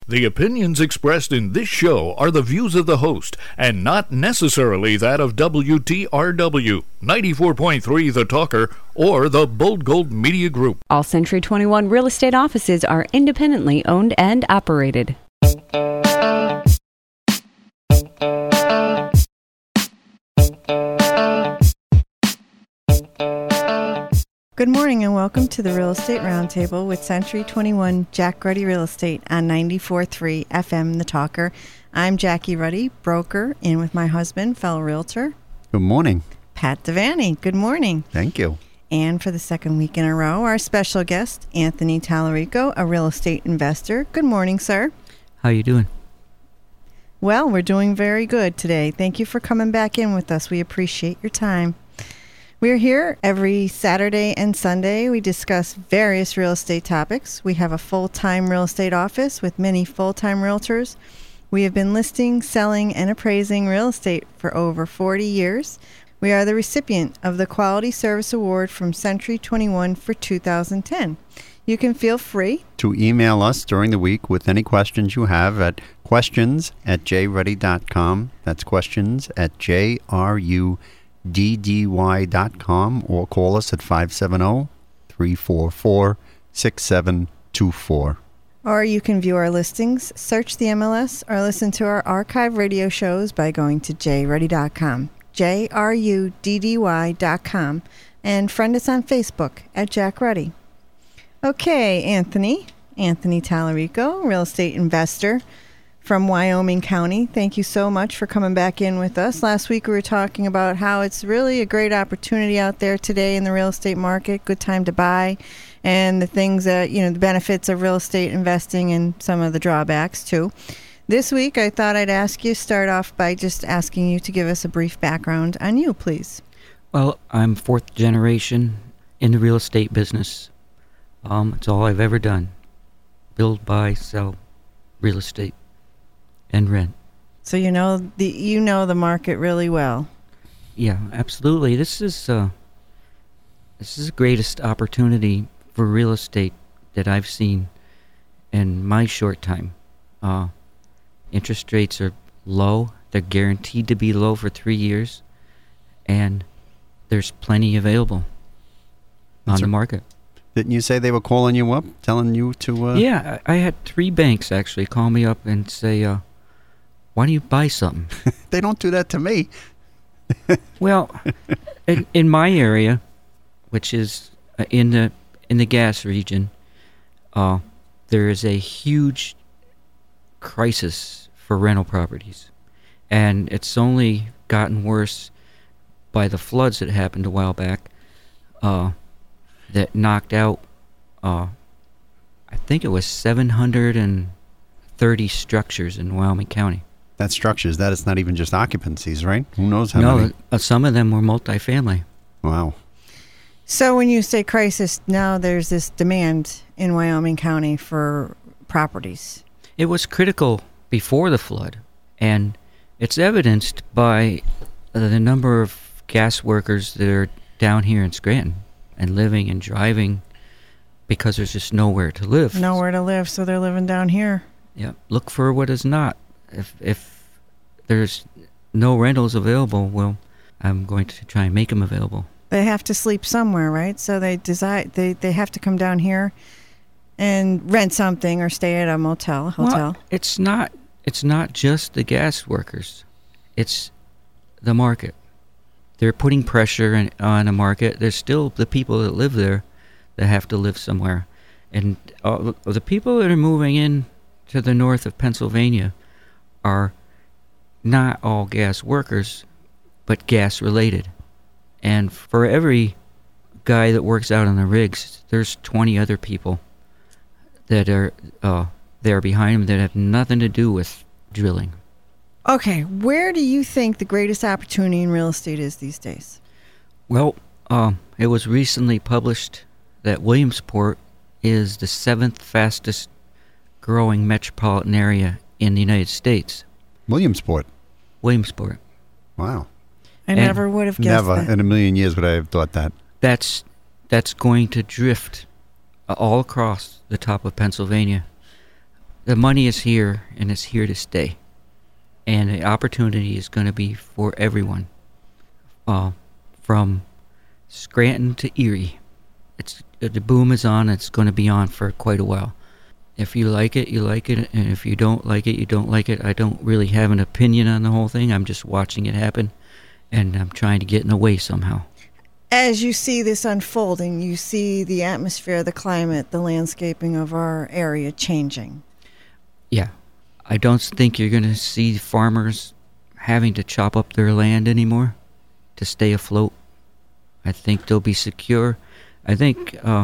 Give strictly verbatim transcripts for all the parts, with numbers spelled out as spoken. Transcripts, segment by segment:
The opinions expressed in this show are the views of the host and not necessarily that of W T R W, ninety-four point three The Talker, or the Bold Gold Media Group. All Century twenty-one real estate offices are independently owned and operated. Good morning and welcome to the Real Estate Roundtable with Century twenty-one Jack Ruddy Real Estate on ninety-four point three F M The Talker. I'm Jackie Ruddy, broker, and with my husband, fellow realtor. Good morning. Pat Devaney. Good morning. Thank you. And for the second week in a row, our special guest, Anthony Tallarico, a real estate investor. Good morning, sir. How you doing? Well, we're doing very good today. Thank you for coming back in with us. We appreciate your time. We're here every Saturday and Sunday. We discuss various real estate topics. We have a full-time real estate office with many full-time realtors. We have been listing, selling, and appraising real estate for over forty years. We are the recipient of the Quality Service Award from Century twenty-one for two thousand ten. You can feel free to email us during the week with any questions you have at questions at j ruddy dot com. That's questions at J R U D D Y dot com, or call us at five seven zero, three four four, six seven two four. Or you can view our listings, search the M L S, or listen to our archive radio shows by going to j ruddy dot com, J R U D D Y dot com, and friend us on Facebook at Jack Ruddy. Okay, Anthony, Anthony Tallarico, real estate investor from Wyoming County. Thank you so much for coming back in with us. Last week we were talking about how it's really a great opportunity out there today in the real estate market, good time to buy, and the things that, you know, the benefits of real estate investing and some of the drawbacks too. This week I thought I'd ask you, start off by just asking you to give us a brief background on you, please. Well, I'm fourth generation in the real estate business. Um, it's all I've ever done. Build, buy, sell real estate. And rent. So you know the you know the market really well. Yeah, absolutely. This is uh, this is the greatest opportunity for real estate that I've seen in my short time. Uh, interest rates are low. They're guaranteed to be low for three years, and there's plenty available That's on the right. market. Didn't you say they were calling you up, telling you to... Uh... Yeah, I, I had three banks actually call me up and say, uh, why don't you buy something? They don't do that to me. Well, in, in my area, which is uh, in the in the gas region, uh, there is a huge crisis for rental properties, and it's only gotten worse by the floods that happened a while back. Uh, that knocked out, uh, I think it was seven hundred thirty structures in Wyoming County. That's structures. That is not even just occupancies, right? Who knows how no, many? Uh, some of them were multifamily. Wow. So when you say crisis, now there's this demand in Wyoming County for properties. It was critical before the flood, and it's evidenced by the number of gas workers that are down here in Scranton and living and driving because there's just nowhere to live. Nowhere to live, so they're living down here. Yeah, look for what is not. If if there's no rentals available, well, I'm going to try and make them available. They have to sleep somewhere, right? So they decide they, they have to come down here and rent something or stay at a motel, hotel. Well, it's not it's not just the gas workers. It's the market. They're putting pressure in, on the market. There's still the people that live there that have to live somewhere. And uh, the people that are moving in to the north of Pennsylvania are not all gas workers, but gas related. And for every guy that works out on the rigs, there's twenty other people that are uh, there behind him that have nothing to do with drilling. Okay, where do you think the greatest opportunity in real estate is these days? Well, uh, it was recently published that Williamsport is the seventh fastest growing metropolitan area in the United States. Williamsport. Williamsport. Wow. I And never would have guessed Never that. in a million years would I have thought that. That's that's going to drift uh, all across the top of Pennsylvania. the money is here, and it's here to stay. And the opportunity is going to be for everyone, uh, from Scranton to Erie. It's the boom is on. It's going to be on for quite a while. If you like it, you like it, and if you don't like it, you don't like it. I don't really have an opinion on the whole thing. I'm just watching it happen, and I'm trying to get in the way somehow. As you see this unfolding, you see the atmosphere, the climate, the landscaping of our area changing. Yeah. I don't think you're going to see farmers having to chop up their land anymore to stay afloat. I think they'll be secure. I think uh,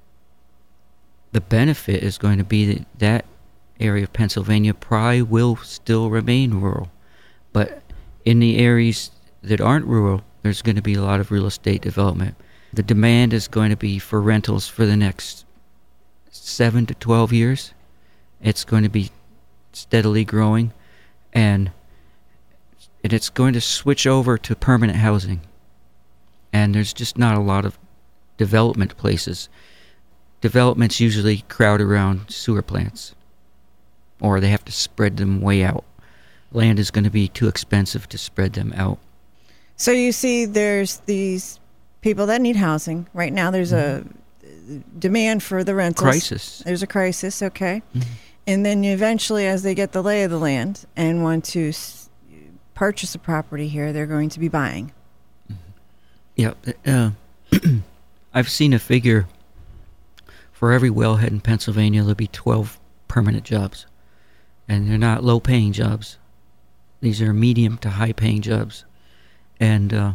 the benefit is going to be that that area of Pennsylvania probably will still remain rural. But in the areas that aren't rural, there's going to be a lot of real estate development. The demand is going to be for rentals for the next seven to twelve years. It's going to be steadily growing, and, and it's going to switch over to permanent housing. And there's just not a lot of development places. Developments usually crowd around sewer plants, or they have to spread them way out. Land is going to be too expensive to spread them out. So you see there's these people that need housing. Right now there's mm-hmm. a demand for the rentals. Crisis. There's a crisis, okay. Mm-hmm. And then eventually, as they get the lay of the land and want to s- purchase a property here, they're going to be buying. Yeah. Uh, I've seen a figure. For every wellhead in Pennsylvania, there'll be twelve permanent jobs. And they're not low-paying jobs. These are medium to high-paying jobs. And uh,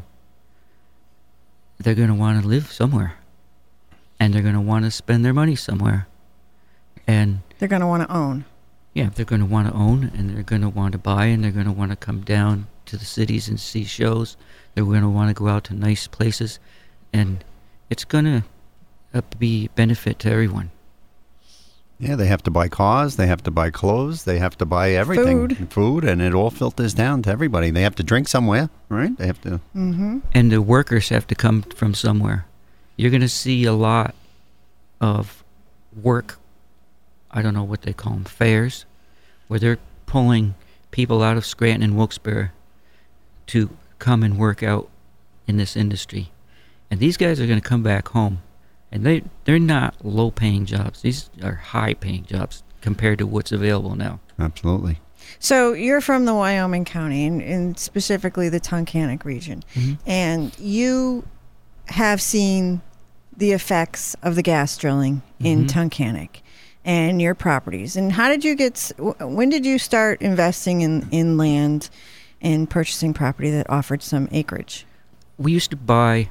they're going to want to live somewhere. And they're going to want to spend their money somewhere. And they're going to want to own. Yeah, they're going to want to own, and they're going to want to buy, and they're going to want to come down to the cities and see shows. They're going to want to go out to nice places. And it's going to uh, be benefit to everyone. Yeah, they have to buy cars, they have to buy clothes, they have to buy everything. Food. Food, and it all filters down to everybody. They have to drink somewhere, right? They have to... Mm-hmm. And the workers have to come from somewhere. You're going to see a lot of work, I don't know what they call them, fairs, where they're pulling people out of Scranton and Wilkes-Barre to come and work out in this industry. And these guys are going to come back home. And they, they're not low-paying jobs. These are high-paying jobs compared to what's available now. Absolutely. So you're from the Wyoming County, and, and specifically the Tunkhannock region. Mm-hmm. And you have seen the effects of the gas drilling in Mm-hmm. Tunkhannock and your properties. And how did you get, when did you start investing in, in land and purchasing property that offered some acreage? We used to buy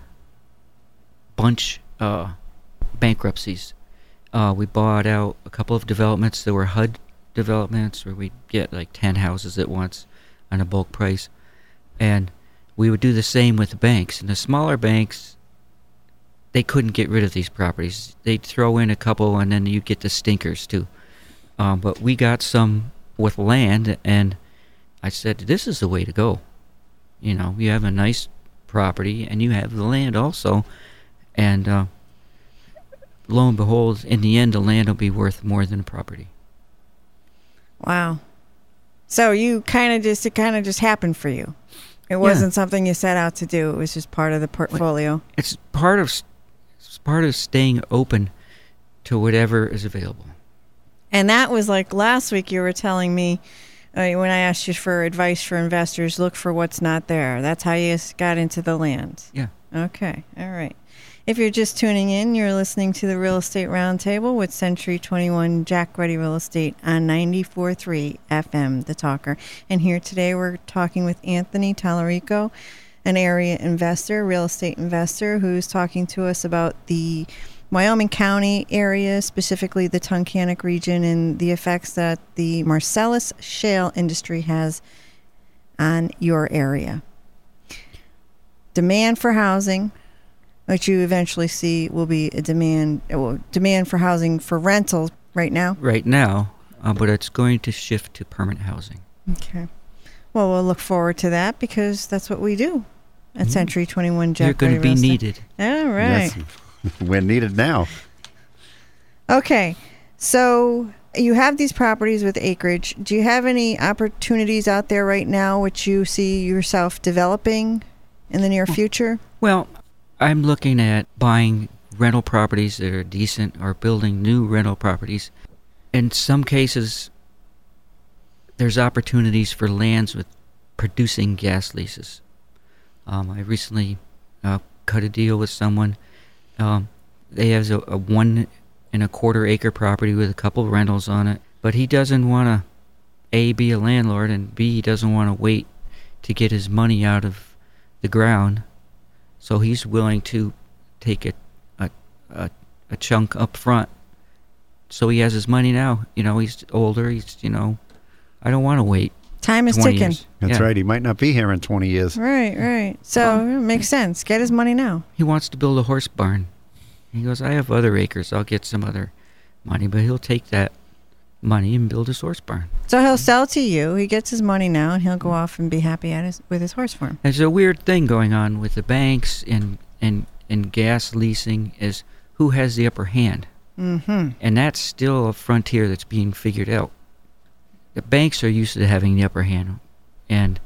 bunch uh, bankruptcies. Uh, we bought out a couple of developments that were H U D developments where we'd get like ten houses at once on a bulk price. And we would do the same with the banks. And the smaller banks, they couldn't get rid of these properties. They'd throw in a couple and then you'd get the stinkers too. Um, but we got some with land, and I said, this is the way to go. You know, you have a nice property and you have the land also. And uh, lo and behold, in the end, the land will be worth more than the property. Wow. So you kind of just, it kind of just happened for you. It wasn't Yeah. something you set out to do. It was just part of the portfolio. It's part of it's part of staying open to whatever is available. And that was like last week you were telling me uh, when I asked you for advice for investors, look for what's not there. That's how you got into the land. Yeah. Okay. All right. If you're just tuning in, you're listening to the Real Estate Roundtable with Century twenty-one Jack Ready Real Estate on ninety-four point three F M, The Talker. And here today we're talking with Anthony Tallarico, an area investor, real estate investor, who's talking to us about the Wyoming County area, specifically the Tunkhannock region, and the effects that the Marcellus shale industry has on your area. Demand for housing, which you eventually see will be a demand well, demand for housing for rentals right now. Right now, uh, but it's going to shift to permanent housing. Okay. Well, we'll look forward to that because that's what we do at Mm-hmm. Century twenty-one Jack You're going to Ready be Real Estate. needed. All right. Yes. We're needed now. Okay. So you have these properties with acreage. Do you have any opportunities out there right now which you see yourself developing in the near future? Well, I'm looking at buying rental properties that are decent or building new rental properties. In some cases, there's opportunities for lands with producing gas leases. Um, I recently uh, cut a deal with someone. Um, they have a, a one and a quarter acre property with a couple rentals on it, but he doesn't want to A, be a landlord, and B, he doesn't want to wait to get his money out of the ground. So he's willing to take a, a, a, a chunk up front. So he has his money now. You know, he's older. He's, you know, I don't want to wait. Time is ticking. Years. That's Yeah. right. He might not be here in twenty years. Right, right. So it makes sense. Get his money now. He wants to build a horse barn. He goes, I have other acres. I'll get some other money, but he'll take that money and build his horse barn. So he'll sell to you. He gets his money now, and he'll go off and be happy at his, with his horse farm. There's a weird thing going on with the banks and, and, and gas leasing is who has the upper hand. Mm-hmm. And that's still a frontier that's being figured out. The banks are used to having the upper hand, and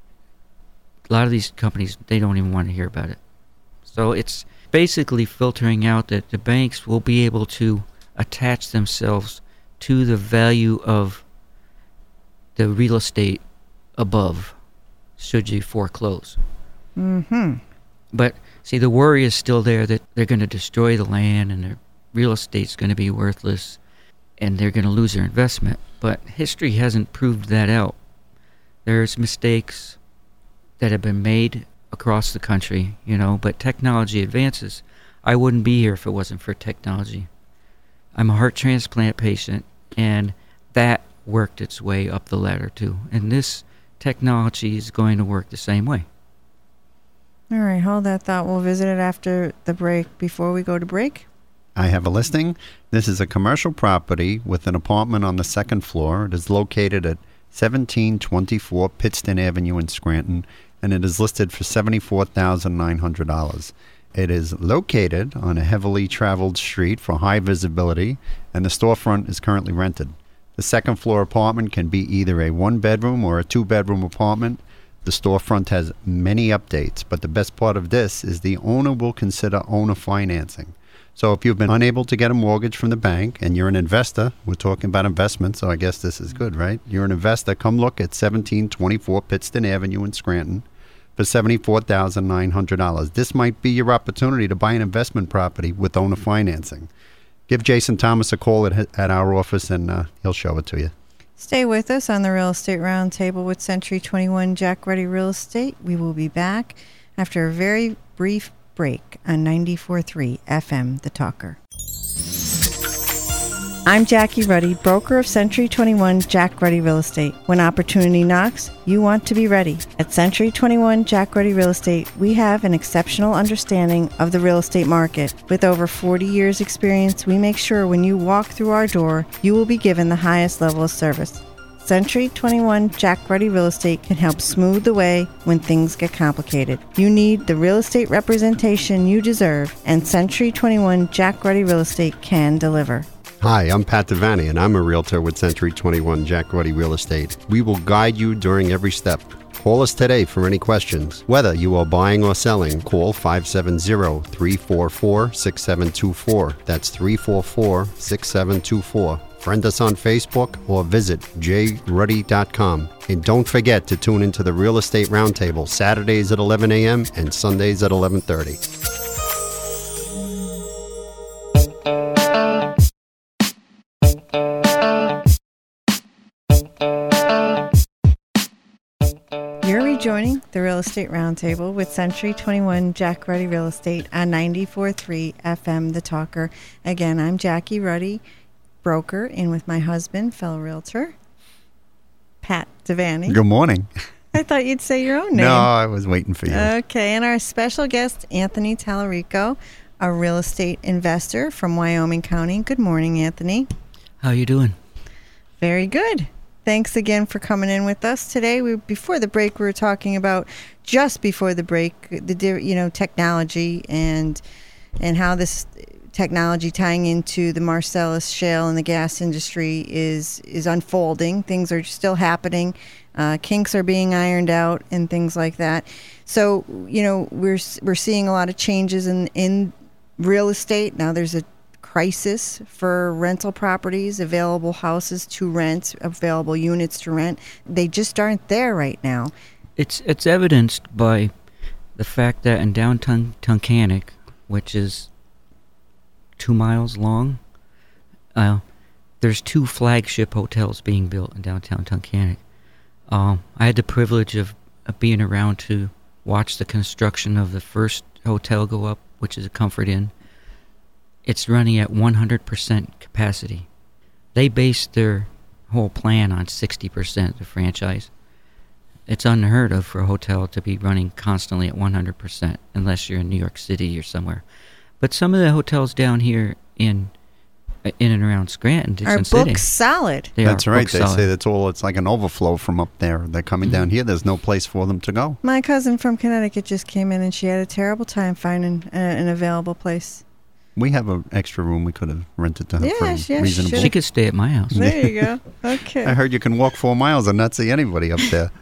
a lot of these companies, they don't even want to hear about it. So it's basically filtering out that the banks will be able to attach themselves to the value of the real estate above, should you foreclose. Mm-hmm. But, see, the worry is still there that they're going to destroy the land and their real estate's going to be worthless and they're going to lose their investment. But history hasn't proved that out. There's mistakes that have been made across the country, you know, but technology advances. I wouldn't be here if it wasn't for technology. I'm a heart transplant patient, and that worked its way up the ladder, too. And this technology is going to work the same way. All right, hold that thought. We'll visit it after the break. Before we go to break, I have a listing. This is a commercial property with an apartment on the second floor. It is located at seventeen twenty-four Pittston Avenue in Scranton, and it is listed for seventy-four thousand nine hundred dollars. It is located on a heavily traveled street for high visibility, and the storefront is currently rented. The second floor apartment can be either a one-bedroom or a two-bedroom apartment. The storefront has many updates, but the best part of this is the owner will consider owner financing. So if you've been unable to get a mortgage from the bank and you're an investor, we're talking about investment, so I guess this is good, right? You're an investor, come look at seventeen twenty-four Pittston Avenue in Scranton for seventy-four thousand nine hundred dollars. This might be your opportunity to buy an investment property with owner financing. Give Jason Thomas a call at, at our office and uh, he'll show it to you. stay with us on the Real Estate Roundtable with Century twenty-one Jack Ruddy Real Estate. We will be back after a very brief break on ninety-four point three F M, The Talker. I'm Jackie Ruddy, broker of Century twenty-one Jack Ruddy Real Estate. When opportunity knocks, you want to be ready. At Century twenty-one Jack Ruddy Real Estate, we have an exceptional understanding of the real estate market. With over forty years experience, we make sure when you walk through our door, you will be given the highest level of service. Century twenty-one Jack Ruddy Real Estate can help smooth the way when things get complicated. You need the real estate representation you deserve, and Century twenty-one Jack Ruddy Real Estate can deliver. Hi, I'm Pat Devaney, and I'm a realtor with Century twenty-one Jack Ruddy Real Estate. We will guide you during every step. Call us today for any questions. Whether you are buying or selling, call five seven zero, three four four, six seven two four. That's three four four, six seven two four. Friend us on Facebook or visit j ruddy dot com. And don't forget to tune into the Real Estate Roundtable Saturdays at eleven a.m. and Sundays at eleven thirty. You're rejoining the Real Estate Roundtable with Century twenty-one Jack Ruddy Real Estate on ninety-four point three F M, The Talker. Again, I'm Jackie Ruddy, broker, and with my husband, fellow realtor, Pat Devaney. Good morning. I thought you'd say your own name. No, I was waiting for you. Okay, and our special guest, Anthony Tallarico, a real estate investor from Wyoming County. Good morning, Anthony. How you doing? Very good. Thanks again for coming in with us today. We before the break, we were talking about just before the break, the di- you know technology and and how this technology tying into the Marcellus Shale and the gas industry is is unfolding. Things are still happening. Uh, kinks are being ironed out and things like that. So, you know, we're we're seeing a lot of changes in, in real estate. Now there's a crisis for rental properties, available houses to rent, available units to rent. They just aren't there right now. It's it's evidenced by the fact that in downtown Tunkhannock, which is two miles long, uh, there's two flagship hotels being built in downtown Tunkhannock. Um, I had the privilege of, of being around to watch the construction of the first hotel go up, which is a Comfort Inn. It's running at one hundred percent capacity. They based their whole plan on sixty percent the franchise. It's unheard of for a hotel to be running constantly at one hundred percent unless you're in New York City or somewhere. But some of the hotels down here in in and around Scranton, Dixon Are booked City, solid. they That's are right. booked They solid. say that's all. It's like an overflow from up there. They're coming down here. There's no place for them to go. My cousin from Connecticut just came in and she had a terrible time finding a, an available place. We have an extra room we could have rented to her Yes, for yes, reasonable. sure. She could stay at my house. There you go. Okay. I heard you can walk four miles and not see anybody up there.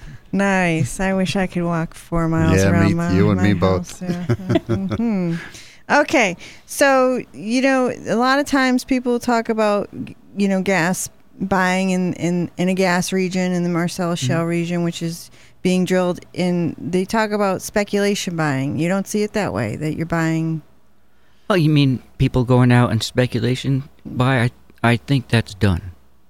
Nice. I wish I could walk four miles Yeah, around me- my you and my me both. house. Yeah. Mhm. Okay. So, you know, a lot of times people talk about, you know, gas buying in, in, in a gas region, in the Marcellus Shale Mm-hmm. region, which is being drilled in. They talk about speculation buying. You don't see it that way, that you're buying. Oh, you mean people going out and speculation buy? I I think that's done.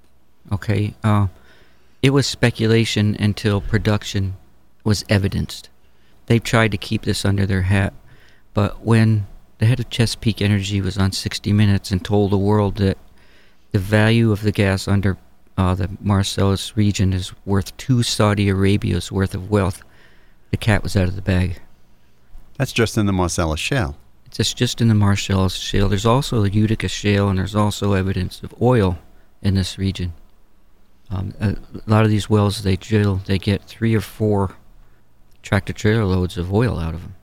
Okay. Uh, it was speculation until production was evidenced. They've tried to keep this under their hat, but when the head of Chesapeake Energy was on sixty minutes and told the world that the value of the gas under uh, the Marcellus region is worth two Saudi Arabia's worth of wealth, the cat was out of the bag. That's just in the Marcellus Shale. It's just in the Marcellus Shale. There's also the Utica Shale, and there's also evidence of oil in this region. Um, a, a lot of these wells they drill, they get three or four tractor-trailer loads of oil out of them.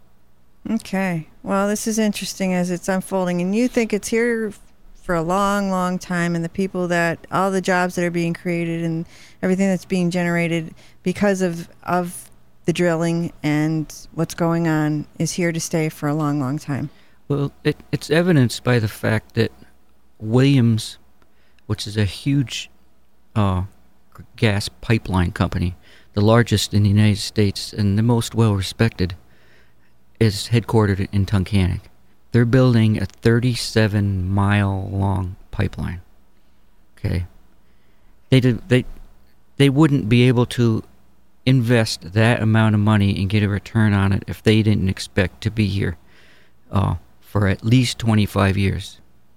Okay. Well, this is interesting as it's unfolding. And you think it's here for a long, long time. And the people that, all the jobs that are being created and everything that's being generated because of, of the drilling and what's going on is here to stay for a long, long time. Well, it, it's evidenced by the fact that Williams, which is a huge uh, gas pipeline company, the largest in the United States and the most well-respected, is headquartered in Tunkhannock. They're building a thirty-seven mile long pipeline. Okay, they did, they they wouldn't be able to invest that amount of money and get a return on it if they didn't expect to be here uh, for at least twenty-five years.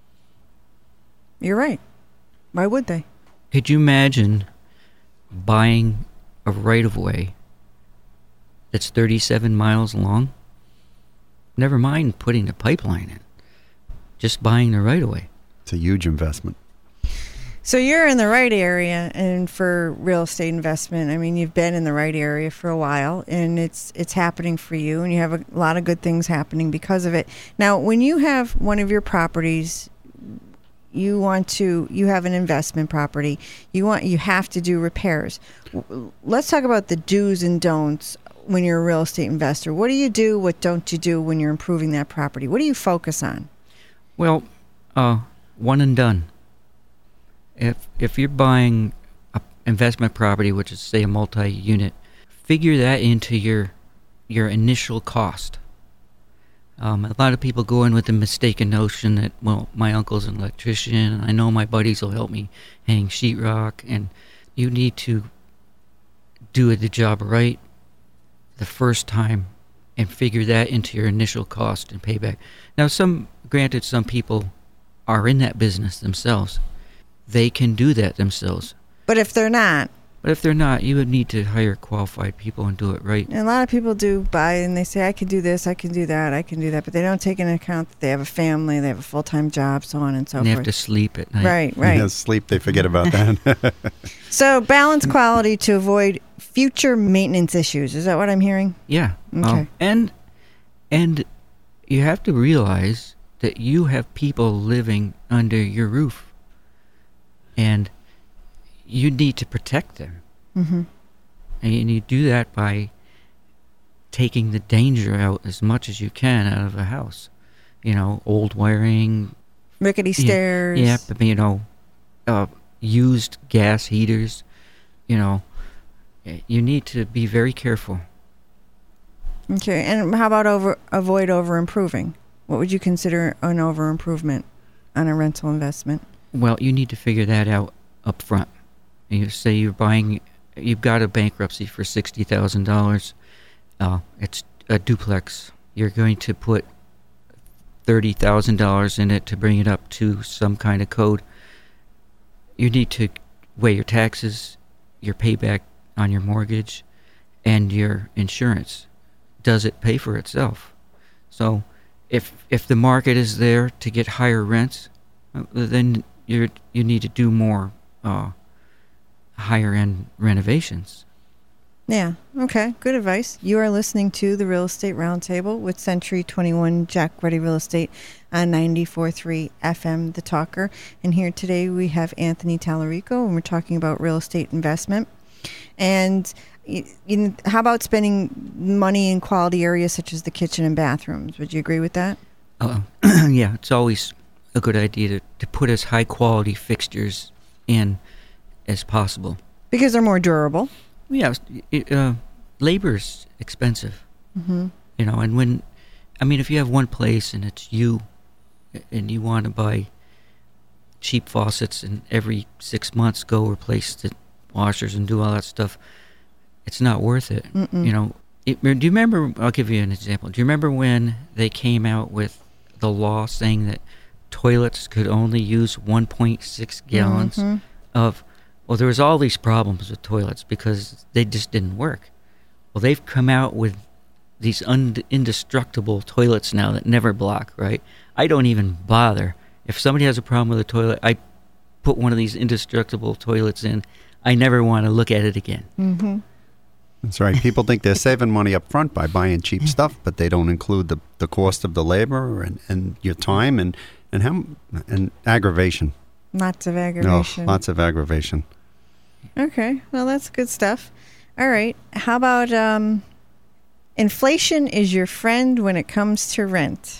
You're right. Why would they? Could you imagine buying a right-of-way that's thirty-seven miles long? Never mind putting a pipeline in. Just buying the right-of-way. It's a huge investment. So you're in the right area, and for real estate investment, I mean, you've been in the right area for a while, and it's it's happening for you, and you have a lot of good things happening because of it. Now, when you have one of your properties, you want to, you have an investment property, you want, you have to do repairs. Let's talk about the do's and don'ts when you're a real estate investor. What do you do? What don't you do when you're improving that property? What do you focus on? Well, uh, one and done. If if you're buying an investment property, which is say a multi-unit, figure that into your your initial cost. Um, a lot of people go in with the mistaken notion that, well, my uncle's an electrician, and I know my buddies will help me hang sheetrock, and you need to do the job right the first time and figure that into your initial cost and payback. Now, some, granted, some people are in that business themselves. They can do that themselves. But if they're not, But if they're not, you would need to hire qualified people and do it right. and a lot of people do buy and they say, I can do this, I can do that, I can do that, but they don't take into account that they have a family, they have a full-time job, so on and so And they have forth. to sleep at night. Right, right. Yeah, sleep, they forget about that. So balance quality to avoid future maintenance issues. Is that what I'm hearing? Yeah. Okay. Um, and and you have to realize that you have people living under your roof, and you need to protect them. Mm-hmm. And you do that by taking the danger out as much as you can out of a house. You know, old wiring, Rickety stairs. Yeah, yeah, you know, uh, used gas heaters. You know, you need to be very careful. Okay, and how about over avoid over improving? What would you consider an over improvement on a rental investment? Well, you need to figure that out up front. You say you're buying, you've got a bankruptcy for sixty thousand dollars. Uh, it's a duplex. You're going to put thirty thousand dollars in it to bring it up to some kind of code. You need to weigh your taxes, your payback on your mortgage, and your insurance. Does it pay for itself? So if if the market is there to get higher rents, then you you need to do more uh, higher end renovations. Yeah, okay, good advice. You are listening to the Real Estate Roundtable with Century twenty-one Jack Ready Real Estate on ninety-four point three F M, The Talker. And here today we have Anthony Tallarico, and we're talking about real estate investment. And you, you, how about spending money in quality areas such as the kitchen and bathrooms? Would you agree with that? Uh, yeah, it's always a good idea to, to put as high quality fixtures in as possible. Because they're more durable. Yeah, it, uh, labor's expensive. Mm-hmm. You know, and when, I mean, if you have one place and it's you, and you want to buy cheap faucets and every six months go replace the washers and do all that stuff, it's not worth it. Mm-mm. You know, it, do you remember, I'll give you an example. Do you remember when they came out with the law saying that toilets could only use one point six gallons mm-hmm. of, well, there was all these problems with toilets because they just didn't work. Well, they've come out with these un- indestructible toilets now that never block, right? I don't even bother. If somebody has a problem with a toilet, I put one of these indestructible toilets in. I never want to look at it again. Mm-hmm. That's right. People think they're saving money up front by buying cheap stuff, but they don't include the, the cost of the labor and, and your time and, and how and aggravation. Lots of aggravation. Oh, lots of aggravation. Okay, well, that's good stuff. All right, how about um, inflation is your friend when it comes to rent?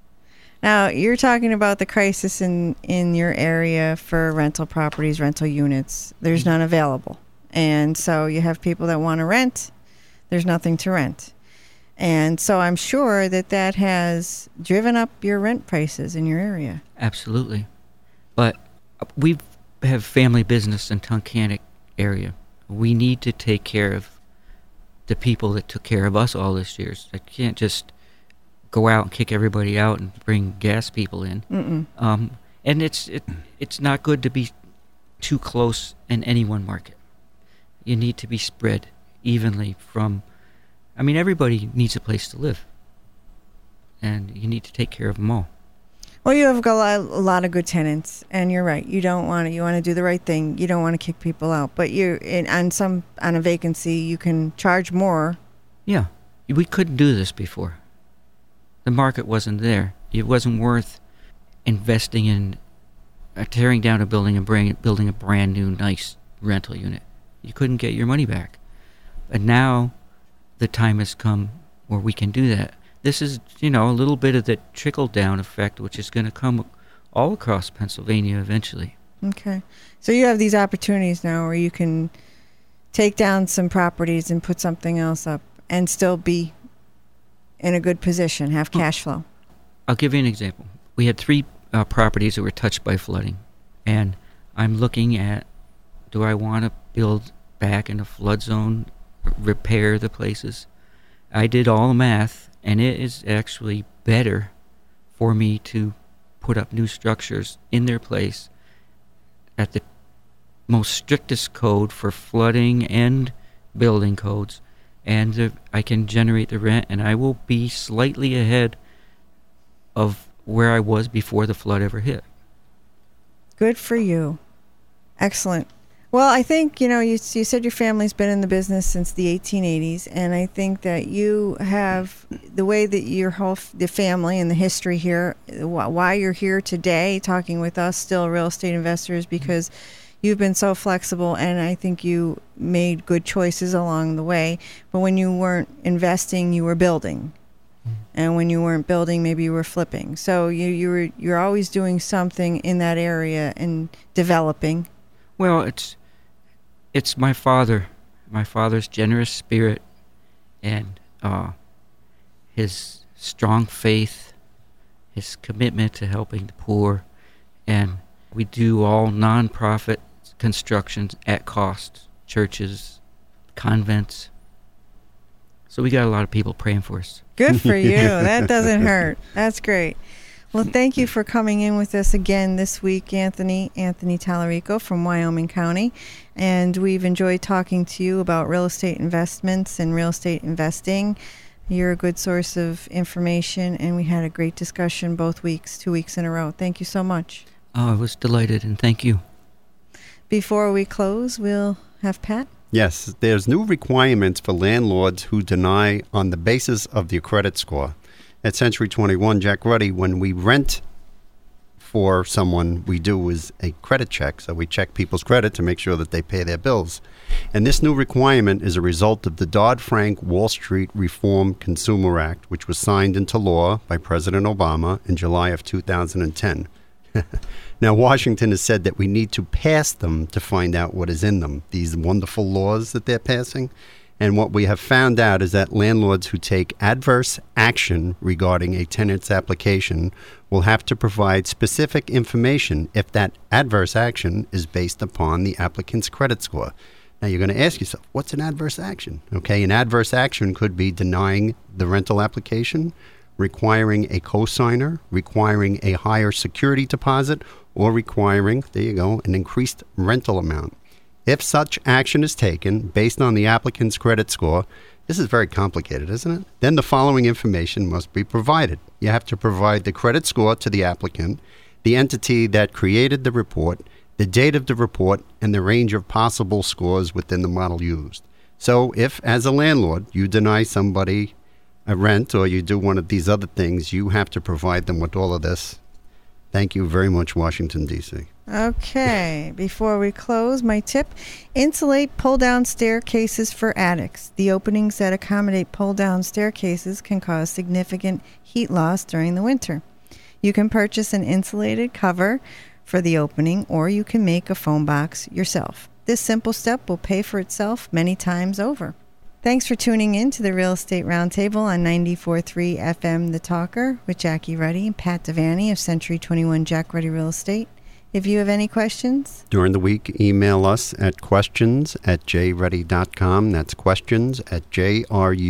Now, you're talking about the crisis in, in your area for rental properties, rental units. There's none available. And so you have people that want to rent. There's nothing to rent. And so I'm sure that that has driven up your rent prices in your area. Absolutely. But we have family business in Tunkhannock area. We need to take care of the people that took care of us all these years. I can't just go out and kick everybody out and bring gas people in. Mm-mm. Um, and it's it, it's not good to be too close in any one market. You need to be spread evenly from, I mean, everybody needs a place to live. And you need to take care of them all. Well, you have got a lot of good tenants, and you're right. You don't want to. You want to do the right thing. You don't want to kick people out. But you, in, on some on a vacancy, you can charge more. Yeah, we couldn't do this before. The market wasn't there. It wasn't worth investing in uh, tearing down a building and bring, building a brand new, nice rental unit. You couldn't get your money back. And now, the time has come where we can do that. This is, you know, a little bit of the trickle-down effect, which is going to come all across Pennsylvania eventually. Okay. So you have these opportunities now where you can take down some properties and put something else up and still be in a good position, have cash flow. I'll give you an example. We had three uh, properties that were touched by flooding, and I'm looking at, do I want to build back in a flood zone, repair the places? I did all the math. And it is actually better for me to put up new structures in their place at the most strictest code for flooding and building codes. And the, I can generate the rent, and I will be slightly ahead of where I was before the flood ever hit. Good for you. Excellent. Well, I think, you know, you, you said your family's been in the business since the eighteen eighties, and I think that you have the way that your whole, the family and the history here, why you're here today talking with us, still real estate investors, because you've been so flexible, and I think you made good choices along the way. But when you weren't investing, you were building. And when you weren't building, maybe you were flipping. So you, you were, you're always doing something in that area and developing. Well, it's it's my father, my father's generous spirit, and uh, his strong faith, his commitment to helping the poor, and we do all nonprofit constructions at cost, churches, convents. So we got a lot of people praying for us. Good for you. That doesn't hurt. That's great. Well, thank you for coming in with us again this week, Anthony, Anthony Tallarico from Wyoming County. And we've enjoyed talking to you about real estate investments and real estate investing. You're a good source of information, and we had a great discussion both weeks, two weeks in a row. Thank you so much. Oh, I was delighted, and thank you. Before we close, we'll have Pat. Yes, there's new requirements for landlords who deny on the basis of their credit score. At Century twenty-one Jack Ruddy, when we rent for someone, we do is a credit check. So we check people's credit to make sure that they pay their bills. And this new requirement is a result of the Dodd-Frank Wall Street Reform Consumer Act, which was signed into law by President Obama in July of two thousand ten. Now, Washington has said that we need to pass them to find out what is in them, these wonderful laws that they're passing. And what we have found out is that landlords who take adverse action regarding a tenant's application will have to provide specific information if that adverse action is based upon the applicant's credit score. Now, you're going to ask yourself, what's an adverse action? Okay, an adverse action could be denying the rental application, requiring a cosigner, requiring a higher security deposit, or requiring, there you go, an increased rental amount. If such action is taken based on the applicant's credit score, this is very complicated, isn't it? Then the following information must be provided. You have to provide the credit score to the applicant, the entity that created the report, the date of the report, and the range of possible scores within the model used. So if, as a landlord, you deny somebody a rent or you do one of these other things, you have to provide them with all of this. Thank you very much, Washington, D C Okay, before we close, my tip, insulate pull-down staircases for attics. The openings that accommodate pull-down staircases can cause significant heat loss during the winter. You can purchase an insulated cover for the opening, or you can make a foam box yourself. This simple step will pay for itself many times over. Thanks for tuning in to the Real Estate Roundtable on ninety-four point three F M The Talker with Jackie Ruddy and Pat Devaney of Century twenty-one Jack Ruddy Real Estate. If you have any questions during the week, email us at questions at j ruddy dot com. That's questions at j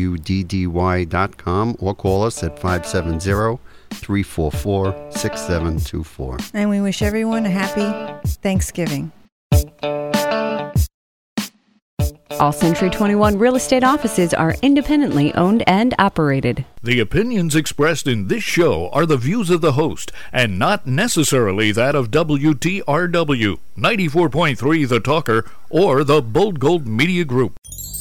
ruddy dot com, or call us at five seven zero, three four four, six seven two four. And we wish everyone a happy Thanksgiving. All Century twenty-one real estate offices are independently owned and operated. The opinions expressed in this show are the views of the host and not necessarily that of W T R W, ninety-four point three The Talker, or the Bold Gold Media Group.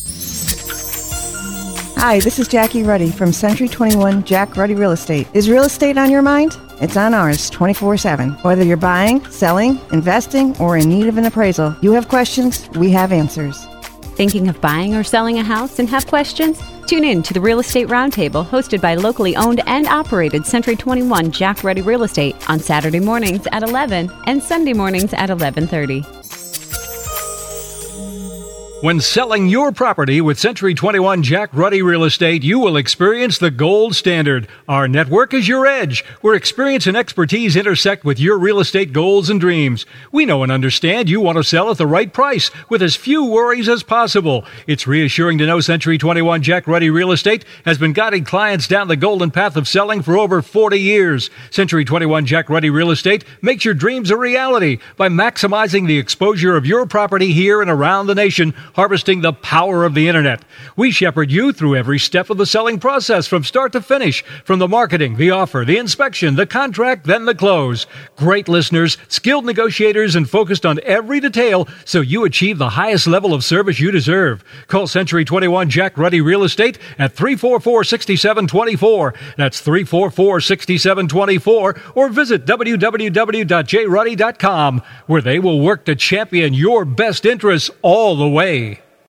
Hi, this is Jackie Ruddy from Century twenty-one Jack Ruddy Real Estate. Is real estate on your mind? It's on ours twenty-four seven. Whether you're buying, selling, investing, or in need of an appraisal, you have questions, we have answers. Thinking of buying or selling a house and have questions? Tune in to the Real Estate Roundtable, hosted by locally owned and operated Century twenty-one Jack Ruddy Real Estate on Saturday mornings at eleven and Sunday mornings at eleven thirty. When selling your property with Century twenty-one Jack Ruddy Real Estate, you will experience the gold standard. Our network is your edge, where experience and expertise intersect with your real estate goals and dreams. We know and understand you want to sell at the right price with as few worries as possible. It's reassuring to know Century twenty-one Jack Ruddy Real Estate has been guiding clients down the golden path of selling for over forty years. Century twenty-one Jack Ruddy Real Estate makes your dreams a reality by maximizing the exposure of your property here and around the nation, harvesting the power of the Internet. We shepherd you through every step of the selling process from start to finish, from the marketing, the offer, the inspection, the contract, then the close. Great listeners, skilled negotiators, and focused on every detail so you achieve the highest level of service you deserve. Call Century twenty-one Jack Ruddy Real Estate at three four four, six seven two four. That's three four four, six seven two four, or visit w w w dot j ruddy dot com, where they will work to champion your best interests all the way.